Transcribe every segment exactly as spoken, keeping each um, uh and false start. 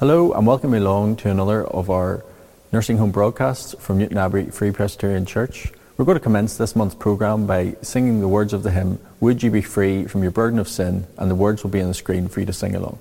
Hello and welcome along to another of our nursing home broadcasts from Newtonabbey Free Presbyterian Church. We're going to commence this month's programme by singing the words of the hymn, Would You Be Free from Your Burden of Sin, and the words will be on the screen for you to sing along.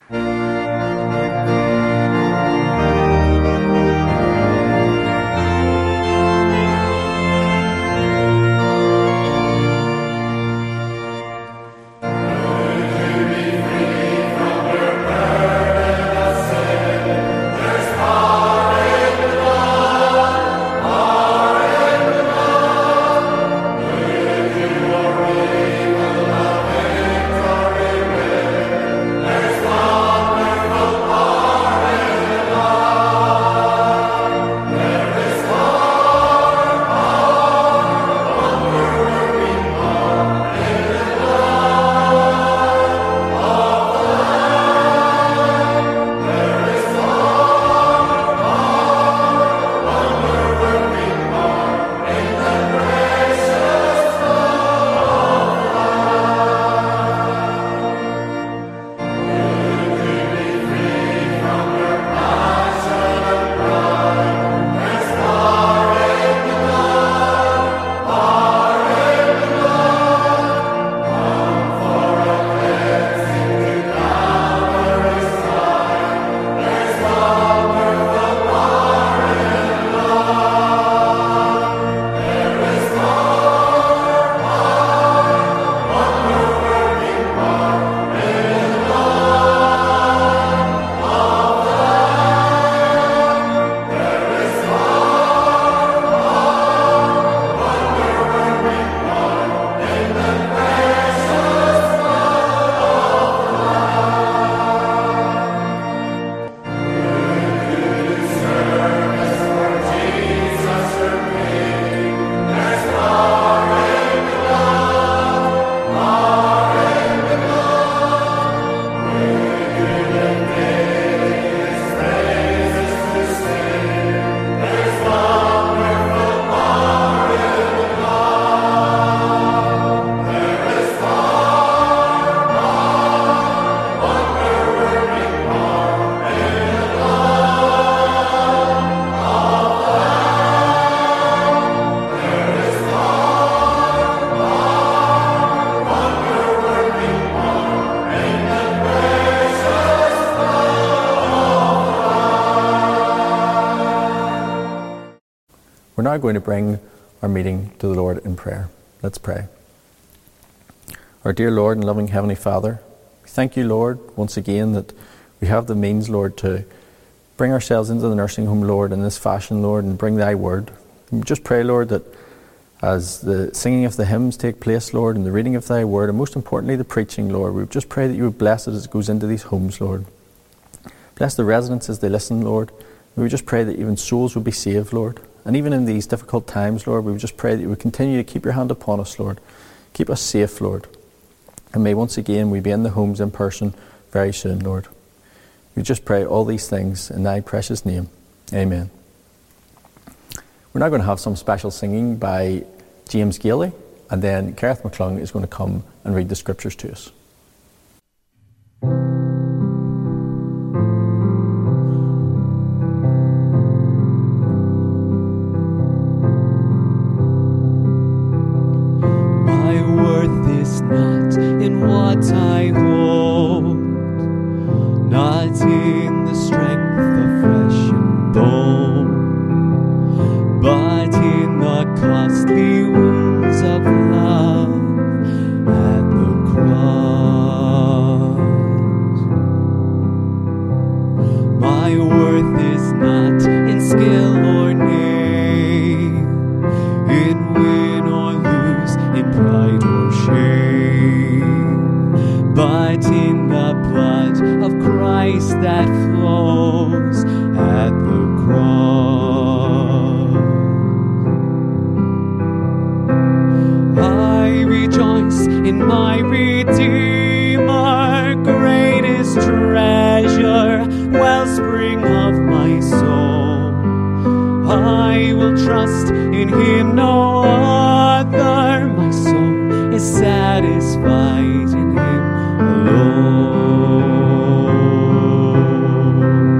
We're now going to bring our meeting to the Lord in prayer. Let's pray. Our dear Lord and loving Heavenly Father, we thank you, Lord, once again that we have the means, Lord, to bring ourselves into the nursing home, Lord, in this fashion, Lord, and bring thy word. We just pray, Lord, that as the singing of the hymns take place, Lord, and the reading of thy word, and most importantly, the preaching, Lord, we just pray that you would bless it as it goes into these homes, Lord. Bless the residents as they listen, Lord. We would just pray that even souls would be saved, Lord. And even in these difficult times, Lord, we would just pray that you would continue to keep your hand upon us, Lord. Keep us safe, Lord. And may once again we be in the homes in person very soon, Lord. We just pray all these things in thy precious name. Amen. We're now going to have some special singing by James Gailey, and then Gareth McClung is going to come and read the scriptures to us. Not in what I hold, not in the strength of flesh and bone, but in the costly wounds of love at the cross. My worth is not in skill or name, in win or lose, in pride or shame, but in the blood of Christ that flows at the cross. I rejoice in my Redeemer, greatest treasure, wellspring of my soul. I will trust in him no other, my soul is satisfied in him alone.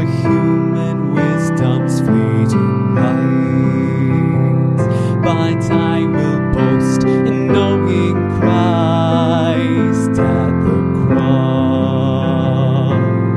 human wisdom's fleeting light. But I will boast in knowing Christ at the cross.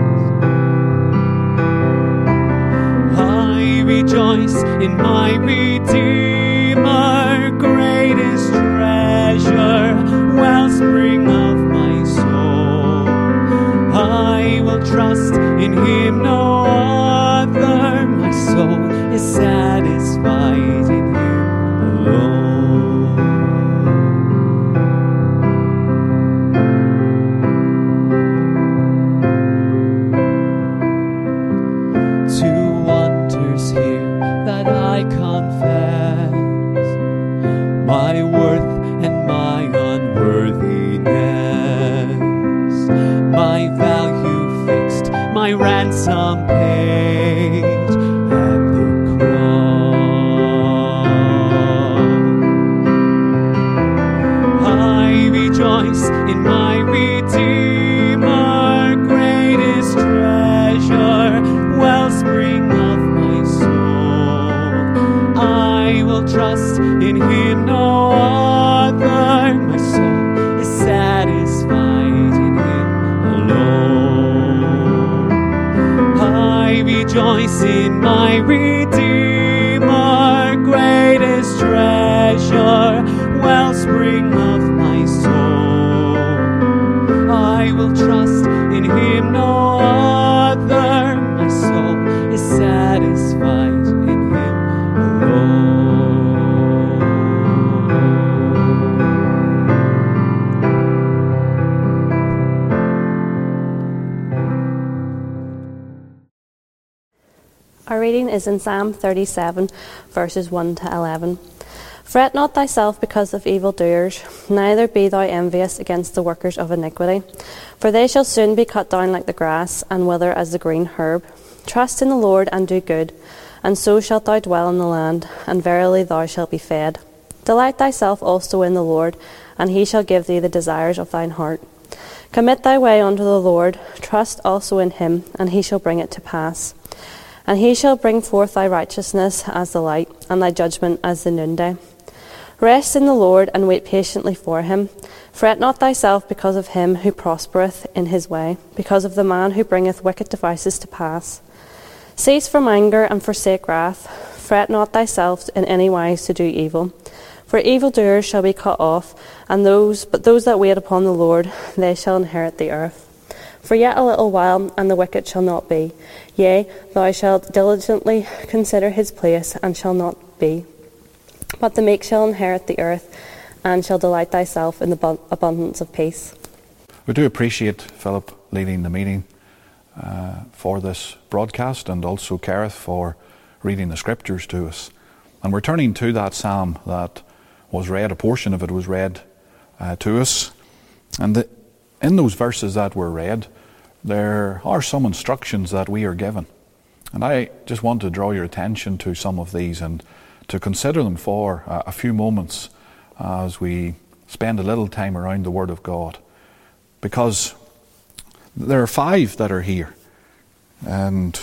I rejoice in my Redeemer, greatest treasure, wellspring of my soul. I will trust in him, no other. My soul is satisfied in him alone. Two wonders here that I confess, my worth and my unworthiness, my value fixed, my ransom paid at the cross. I rejoice in my Redeemer, greatest treasure, wellspring of my soul. I will trust in him, no other. My soul is satisfied in him alone. I rejoice in my Redeemer, greatest treasure, wellspring of my soul. I will trust in him, no other. My soul is satisfied in him alone. Our reading is in Psalm thirty-seven, verses one to eleven. Fret not thyself because of evildoers, neither be thou envious against the workers of iniquity. For they shall soon be cut down like the grass, and wither as the green herb. Trust in the Lord and do good, and so shalt thou dwell in the land, and verily thou shalt be fed. Delight thyself also in the Lord, and he shall give thee the desires of thine heart. Commit thy way unto the Lord, trust also in him, and he shall bring it to pass. And he shall bring forth thy righteousness as the light, and thy judgment as the noonday. Rest in the Lord, and wait patiently for him. Fret not thyself because of him who prospereth in his way, because of the man who bringeth wicked devices to pass. Cease from anger, and forsake wrath. Fret not thyself in any wise to do evil. For evildoers shall be cut off, and those but those that wait upon the Lord, they shall inherit the earth. For yet a little while, and the wicked shall not be. Yea, thou shalt diligently consider his place, and shall not be. But the meek shall inherit the earth, and shall delight thyself in the bu- abundance of peace. We do appreciate Philip leading the meeting uh, for this broadcast, and also Gareth for reading the scriptures to us. And we're turning to that psalm that was read, a portion of it was read uh, to us. And the, in those verses that were read, there are some instructions that we are given. And I just want to draw your attention to some of these and to consider them for uh, a few moments as we spend a little time around the Word of God. Because there are five that are here. And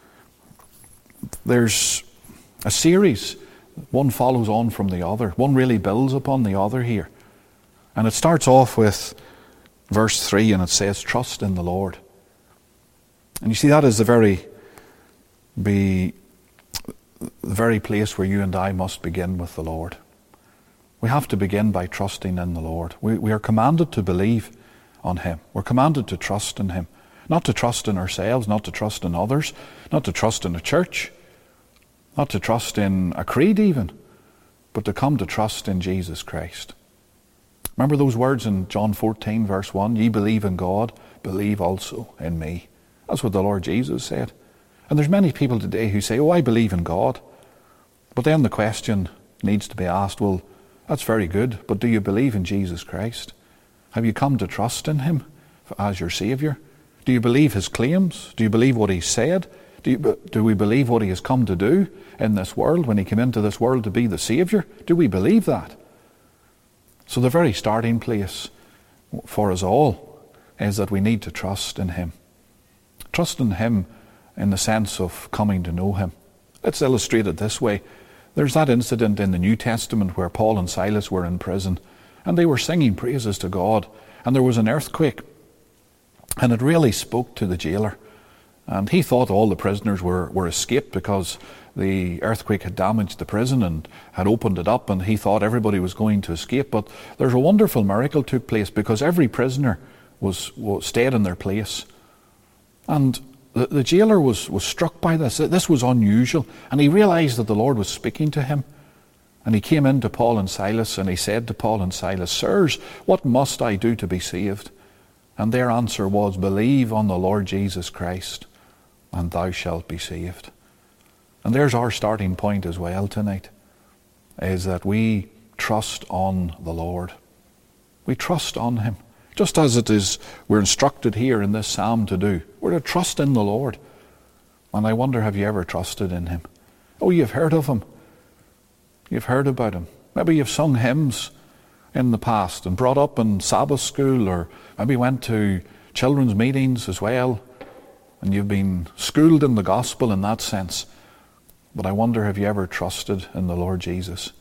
there's a series. One follows on from the other. One really builds upon the other here. And it starts off with verse three, and it says, trust in the Lord. And you see, that is the very, be, the very place where you and I must begin with the Lord. We have to begin by trusting in the Lord. We, we are commanded to believe on him. We're commanded to trust in him. Not to trust in ourselves, not to trust in others, not to trust in a church, not to trust in a creed even, but to come to trust in Jesus Christ. Remember those words in John fourteen, verse one, ye believe in God, believe also in me. That's what the Lord Jesus said. And there's many people today who say, oh, I believe in God. But then the question needs to be asked, well, that's very good, but do you believe in Jesus Christ? Have you come to trust in him as your Saviour? Do you believe his claims? Do you believe what he said? Do, you, do we believe what he has come to do in this world when he came into this world to be the Saviour? Do we believe that? So the very starting place for us all is that we need to trust in him. Trust in him in the sense of coming to know him. Let's illustrate it this way. There's that incident in the New Testament where Paul and Silas were in prison, and they were singing praises to God, and there was an earthquake, and it really spoke to the jailer. And he thought all the prisoners were, were escaped because the earthquake had damaged the prison and had opened it up, and he thought everybody was going to escape. But there's a wonderful miracle took place because every prisoner was, was stayed in their place. And the, the jailer was, was struck by this. This was unusual, and he realized that the Lord was speaking to him. And he came in to Paul and Silas, and he said to Paul and Silas, "Sirs, what must I do to be saved?" And their answer was, "Believe on the Lord Jesus Christ, and thou shalt be saved." And there's our starting point as well tonight, is that we trust on the Lord. We trust on him. Just as it is we're instructed here in this psalm to do. We're to trust in the Lord. And I wonder, have you ever trusted in him? Oh, you've heard of him. You've heard about him. Maybe you've sung hymns in the past and brought up in Sabbath school, or maybe went to children's meetings as well, and you've been schooled in the gospel in that sense. But I wonder, have you ever trusted in the Lord Jesus?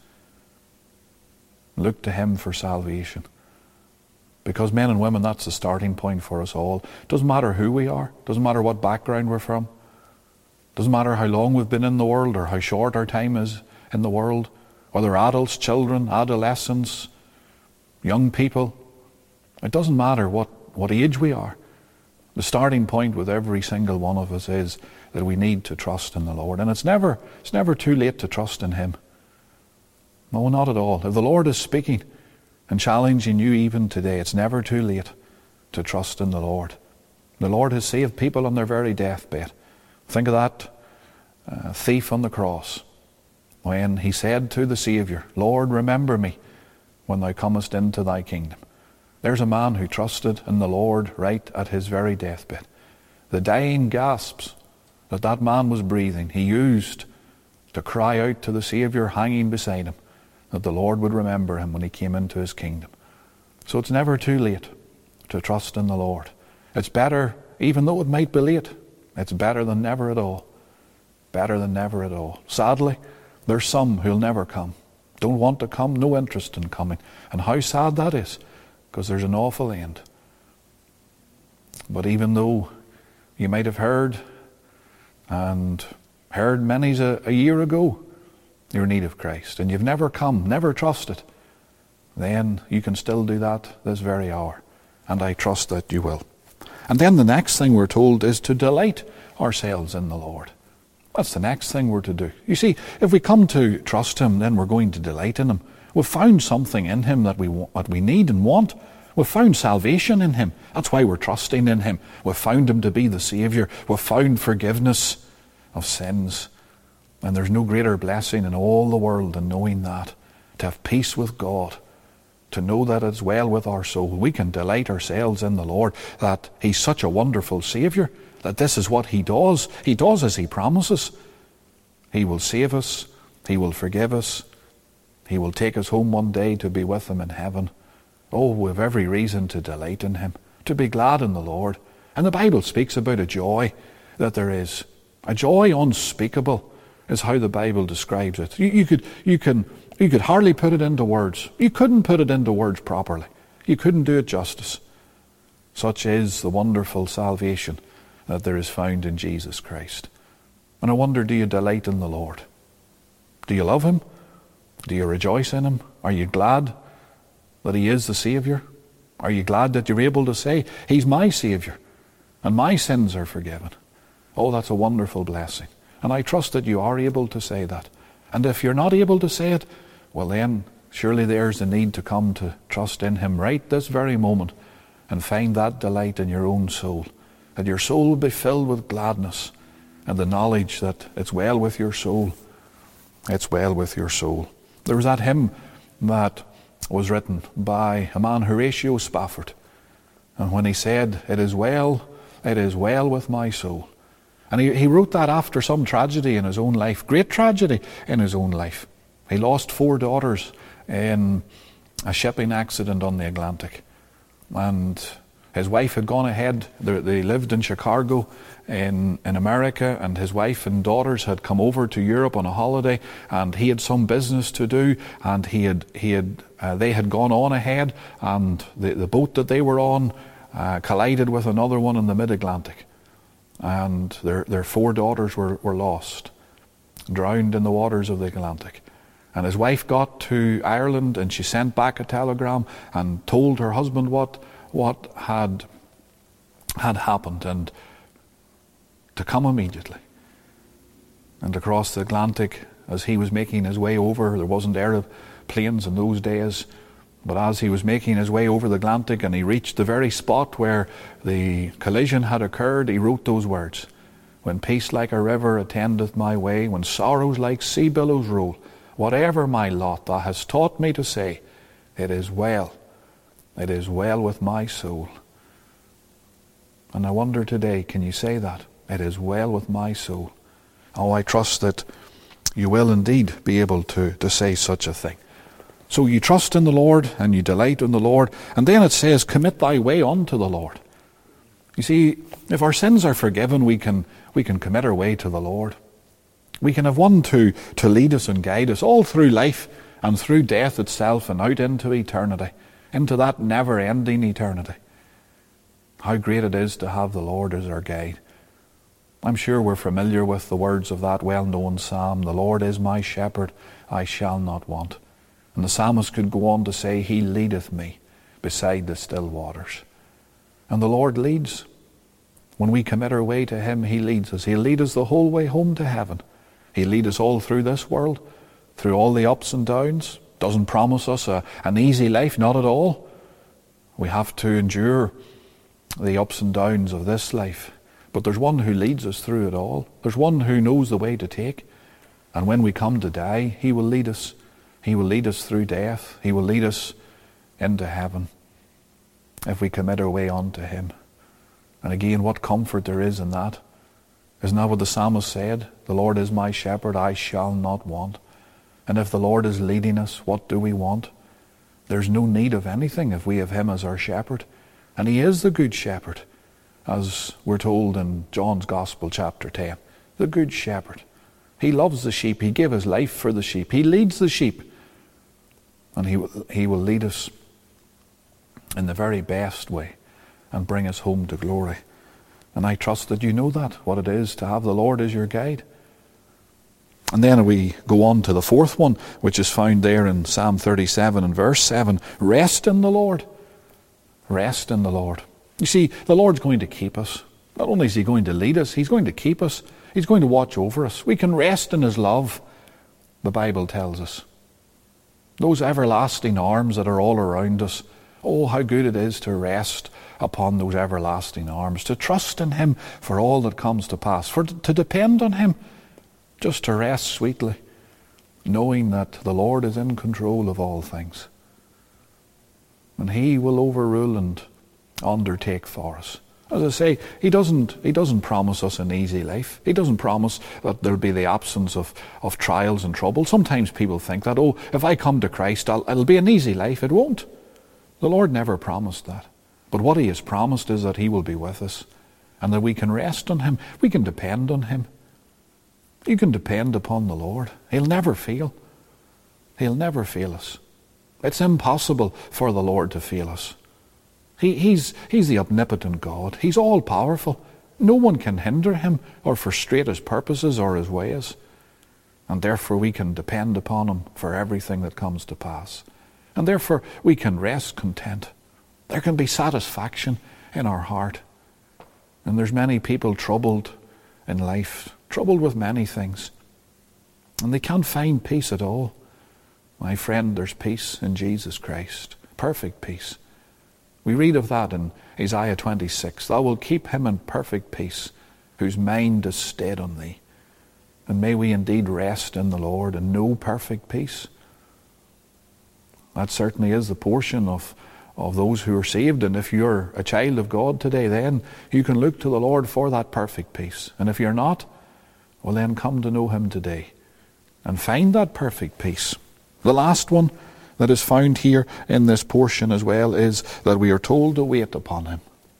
Look to him for salvation. Because men and women, that's the starting point for us all. Doesn't matter who we are. Doesn't matter what background we're from. Doesn't matter how long we've been in the world or how short our time is in the world. Whether adults, children, adolescents, young people. It doesn't matter what, what age we are. The starting point with every single one of us is that we need to trust in the Lord. And it's never, it's never too late to trust in him. No, not at all. If the Lord is speaking and challenging you even today, it's never too late to trust in the Lord. The Lord has saved people on their very deathbed. Think of that uh, thief on the cross, when he said to the Saviour, "Lord, remember me when thou comest into thy kingdom." There's a man who trusted in the Lord right at his very deathbed. The dying gasps that that man was breathing, he used to cry out to the Saviour hanging beside him, that the Lord would remember him when he came into his kingdom. So it's never too late to trust in the Lord. It's better, even though it might be late, it's better than never at all. Better than never at all. Sadly, there's some who'll never come. Don't want to come, no interest in coming. And how sad that is, because there's an awful end. But even though you might have heard, and heard many's a, a year ago, you're in need of Christ, and you've never come, never trusted, then you can still do that this very hour. And I trust that you will. And then the next thing we're told is to delight ourselves in the Lord. That's the next thing we're to do. You see, if we come to trust him, then we're going to delight in him. We've found something in him that we want, that we need and want. We've found salvation in him. That's why we're trusting in him. We've found him to be the Saviour. We've found forgiveness of sins. And there's no greater blessing in all the world than knowing that. To have peace with God. To know that it's well with our soul. We can delight ourselves in the Lord. That he's such a wonderful Saviour. That this is what he does. He does as he promises. He will save us. He will forgive us. He will take us home one day to be with him in heaven. Oh, we have every reason to delight in him, to be glad in the Lord. And the Bible speaks about a joy that there is. A joy unspeakable is how the Bible describes it. You, you, could, you, can, you could hardly put it into words. You couldn't put it into words properly. You couldn't do it justice. Such is the wonderful salvation that there is found in Jesus Christ. And I wonder, do you delight in the Lord? Do you love him? Do you rejoice in him? Are you glad that he is the Saviour? Are you glad that you're able to say, he's my Saviour and my sins are forgiven? Oh, that's a wonderful blessing. And I trust that you are able to say that. And if you're not able to say it, well then, surely there's the need to come to trust in him right this very moment and find that delight in your own soul. That your soul will be filled with gladness and the knowledge that it's well with your soul. It's well with your soul. There was that hymn that was written by a man, Horatio Spafford. And when he said, "It is well, it is well with my soul." And he, he wrote that after some tragedy in his own life, great tragedy in his own life. He lost four daughters in a shipping accident on the Atlantic. And His wife had gone ahead. They, they lived in Chicago in, in America, and his wife and daughters had come over to Europe on a holiday, and he had some business to do, and he had, he had, uh, they had gone on ahead, and the, the boat that they were on uh, collided with another one in the mid-Atlantic, and their, their four daughters were, were lost, drowned in the waters of the Atlantic. And his wife got to Ireland, and she sent back a telegram and told her husband what what had had happened, and to come immediately. And across the Atlantic, as he was making his way over, there wasn't aeroplanes in those days, but as he was making his way over the Atlantic and he reached the very spot where the collision had occurred, he wrote those words: "When peace like a river attendeth my way, when sorrows like sea billows roll, whatever my lot, thou hast taught me to say, it is well. It is well with my soul." And I wonder today, can you say that? It is well with my soul. Oh, I trust that you will indeed be able to, to say such a thing. So you trust in the Lord and you delight in the Lord. And then it says, commit thy way unto the Lord. You see, if our sins are forgiven, we can we can commit our way to the Lord. We can have one to, to lead us and guide us all through life and through death itself and out into eternity, into that never-ending eternity. How great it is to have the Lord as our guide. I'm sure we're familiar with the words of that well-known psalm, "The Lord is my shepherd, I shall not want." And the psalmist could go on to say, "He leadeth me beside the still waters." And the Lord leads. When we commit our way to Him, He leads us. He'll lead us the whole way home to heaven. He'll lead us all through this world, through all the ups and downs. Doesn't promise us a, an easy life, not at all. We have to endure the ups and downs of this life. But there's one who leads us through it all. There's one who knows the way to take. And when we come to die, He will lead us. He will lead us through death. He will lead us into heaven if we commit our way on to Him. And again, what comfort there is in that. Isn't that what the psalmist said? "The Lord is my shepherd, I shall not want." And if the Lord is leading us, what do we want? There's no need of anything if we have Him as our shepherd. And He is the good shepherd, as we're told in John's Gospel, chapter ten. The good shepherd. He loves the sheep. He gave His life for the sheep. He leads the sheep. And He will, he will lead us in the very best way and bring us home to glory. And I trust that you know that, what it is to have the Lord as your guide. And then we go on to the fourth one, which is found there in Psalm thirty-seven and verse seven. Rest in the Lord. Rest in the Lord. You see, the Lord's going to keep us. Not only is He going to lead us, He's going to keep us. He's going to watch over us. We can rest in His love, the Bible tells us. Those everlasting arms that are all around us. Oh, how good it is to rest upon those everlasting arms, to trust in Him for all that comes to pass, for to depend on Him, just to rest sweetly, knowing that the Lord is in control of all things. And He will overrule and undertake for us. As I say, He doesn't He doesn't promise us an easy life. He doesn't promise that there'll be the absence of, of trials and trouble. Sometimes people think that, oh, if I come to Christ, I'll, it'll be an easy life. It won't. The Lord never promised that. But what He has promised is that He will be with us and that we can rest on Him. We can depend on Him. You can depend upon the Lord. He'll never fail. He'll never fail us. It's impossible for the Lord to fail us. He, he's, he's the omnipotent God. He's all-powerful. No one can hinder Him or frustrate His purposes or His ways. And therefore we can depend upon Him for everything that comes to pass. And therefore we can rest content. There can be satisfaction in our heart. And there's many people troubled in life, troubled with many things. And they can't find peace at all. My friend, there's peace in Jesus Christ. Perfect peace. We read of that in Isaiah twenty-six. Thou wilt keep him in perfect peace, whose mind is stayed on thee. And may we indeed rest in the Lord and know perfect peace. That certainly is the portion of, of those who are saved. And if you're a child of God today, then you can look to the Lord for that perfect peace. And if you're not, well then come to know Him today and find that perfect peace. The last one that is found here in this portion as well is that we are told to wait upon Him.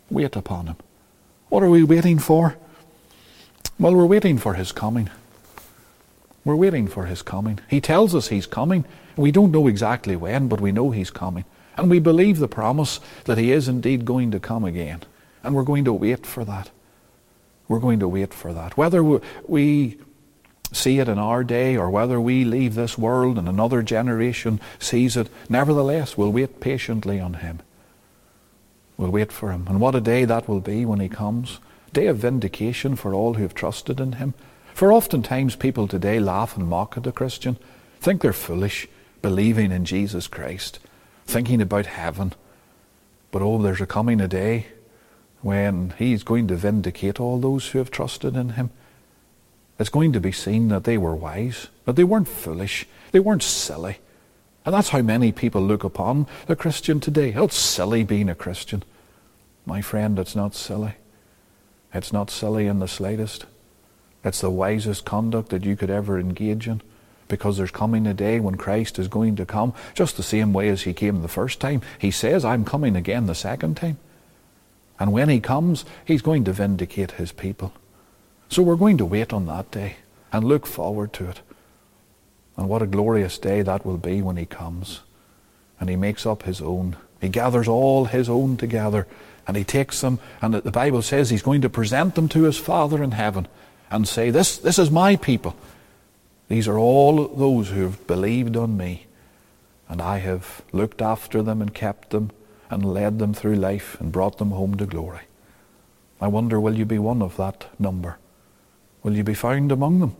Wait upon him. What are we waiting for? Well, we're waiting for his coming. We're waiting for his coming. He tells us he's coming. We don't know exactly when, but we know he's coming. And we believe the promise that he is indeed going to come again. And we're going to wait for that. We're going to wait for that. Whether we see it in our day or whether we leave this world and another generation sees it, nevertheless, we'll wait patiently on him. We'll wait for him. And what a day that will be when he comes. Day of vindication for all who have trusted in him. For oftentimes people today laugh and mock at a Christian, think they're foolish, believing in Jesus Christ, thinking about heaven. But oh, there's a coming a day when he's going to vindicate all those who have trusted in him. It's going to be seen that they were wise, that they weren't foolish, they weren't silly. And that's how many people look upon the Christian today. Oh, it's silly being a Christian. My friend, it's not silly. It's not silly in the slightest. It's the wisest conduct that you could ever engage in, because there's coming a day when Christ is going to come just the same way as he came the first time. He says, I'm coming again the second time. And when he comes, he's going to vindicate his people. So we're going to wait on that day and look forward to it. And what a glorious day that will be when he comes. And he makes up his own. He gathers all his own together. And he takes them, and the Bible says he's going to present them to his Father in heaven and say, this, this is my people. These are all those who have believed on me. And I have looked after them and kept them and led them through life and brought them home to glory. I wonder, will you be one of that number? Will you be found among them?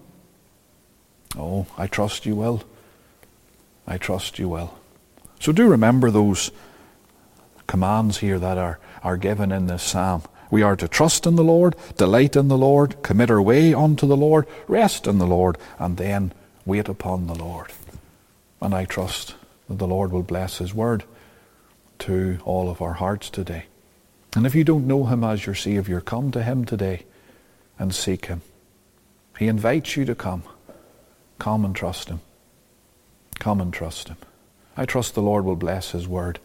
Oh, I trust you will. I trust you will. So do remember those commands here that are, are given in this psalm. We are to trust in the Lord, delight in the Lord, commit our way unto the Lord, rest in the Lord, and then wait upon the Lord. And I trust that the Lord will bless his word to all of our hearts today. And if you don't know him as your Saviour, come to him today and seek him. He invites you to come. Come and trust him. Come and trust him. I trust the Lord will bless his word.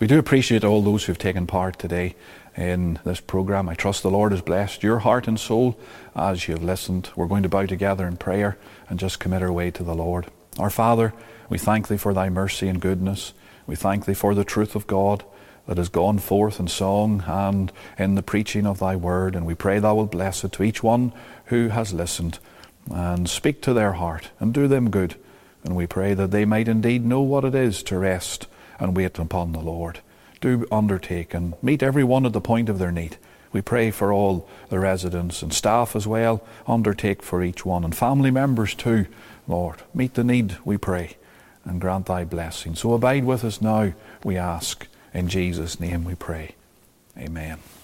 We do appreciate all those who've taken part today in this program. I trust the Lord has blessed your heart and soul as you have listened. We're going to bow together in prayer and just commit our way to the Lord. Our Father, we thank Thee for Thy mercy and goodness. We thank Thee for the truth of God that has gone forth in song and in the preaching of Thy word. And we pray Thou wilt bless it to each one who has listened, and speak to their heart and do them good. And we pray that they might indeed know what it is to rest and wait upon the Lord. Do undertake and meet everyone at the point of their need. We pray for all the residents and staff as well. Undertake for each one, and family members too, Lord. Meet the need, we pray, and grant Thy blessing. So abide with us now, we ask. In Jesus' name we pray. Amen.